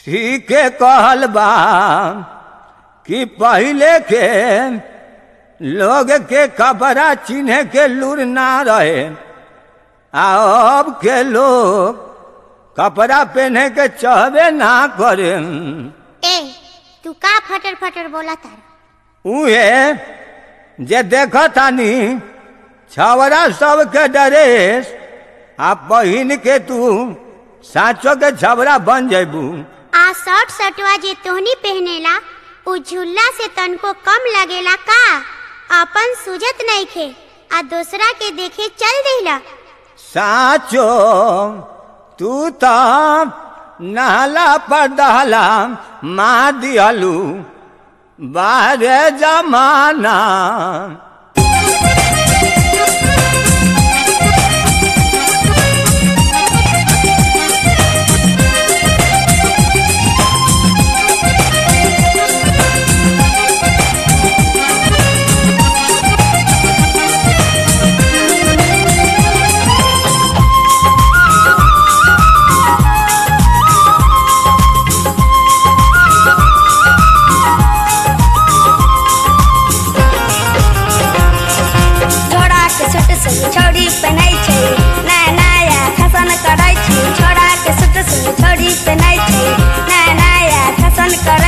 ठीक कहल बा कि पहले के लोग के कपड़ा चिन्हे के लूर ना रहे, अब के लोग कपड़ा पहने के चाहबे ना करे। ए तू का फटर फटर बोला तारा? उहे जे देखा तानी छवरा सब के ड्रेस आ पहिन के तू साचो के छवरा बन जेबू। आ शर्ट शर्टवा जे तोहनी पहनेला उ झुल्ला से तनको कम लगेला का? अपन सुजत नइखे आ दूसरा के देखे चल देला। साचो तू तो नहला पर दहला मार दियालू बारे जमाना। छोड़ी पहनाई छे नया नया फैशन कराई छे, छोड़ा के सूट से छोड़ी पहनाई छे नया नया फैशन कराई